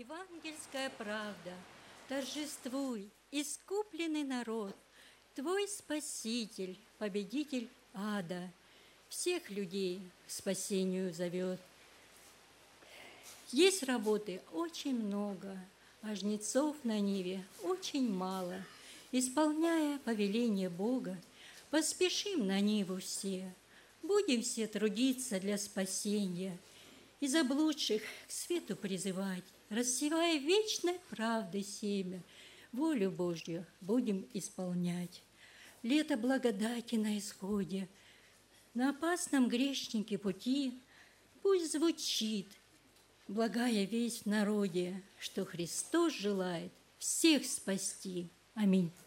Евангельская правда, торжествуй, искупленный народ, Твой Спаситель, победитель ада, всех людей к спасению зовет. Есть работы очень много, а жнецов на ниве очень мало. Исполняя повеление Бога, поспешим на ниву все, будем все трудиться для спасения и заблудших к свету призывать, рассевая вечной правды семя, волю Божью будем исполнять. Лето благодати на исходе, на опасном грешнике пути пусть звучит благая весть в народе, что Христос желает всех спасти. Аминь.